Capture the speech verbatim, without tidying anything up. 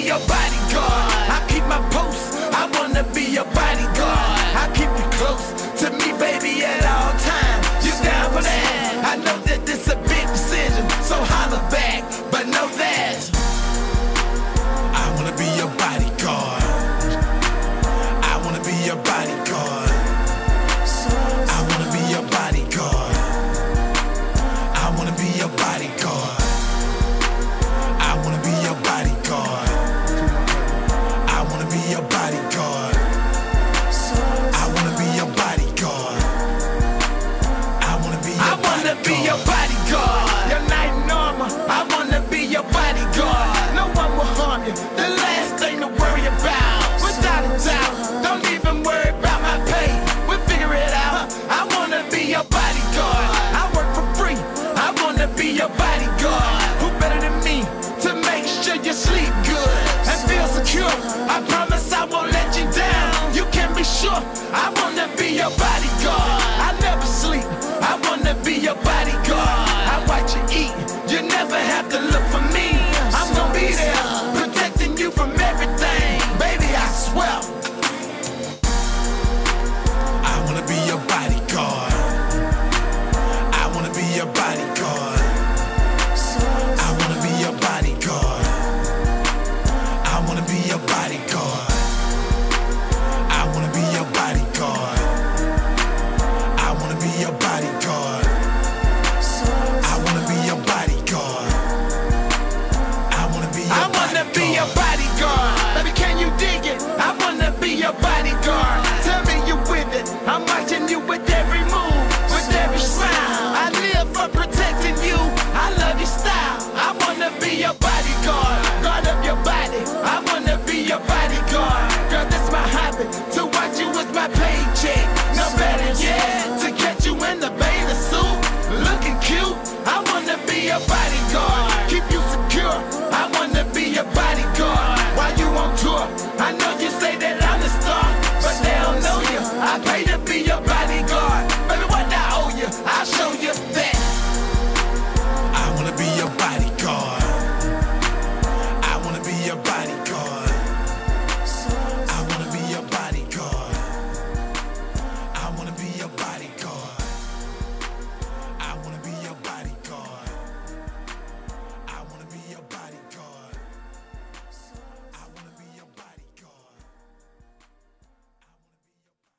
your bodyguard. I keep my post, I wanna be your bodyguard. I keep you close to me, baby, at all times. You down for that? I know that this a big decision, so holler back, but know that I wanna be your bodyguard. I wanna be your bodyguard. I wanna be your bodyguard. I wanna be your bodyguard. I wanna be your bodyguard. I wanna be your bodyguard. I wanna be your bodyguard. I wanna be your bodyguard. I wanna be your bodyguard. Your night normal. I wanna be your bodyguard. No one will harm you. The last thing to worry about. Without a doubt. Don't even worry about my pay. We'll figure it out. I wanna be your bodyguard. I work for free. I wanna be your bodyguard. Who better than me to make sure you sleep good and feel secure? I promise I won't let you down. You can be sure I wanna be your bodyguard. I never sleep. I wanna be your bodyguard. I watch you eat. You never have to look for me. I'm gonna be there, protecting you from everything. Baby, I swear. I wanna be your bodyguard. I wanna be your bodyguard.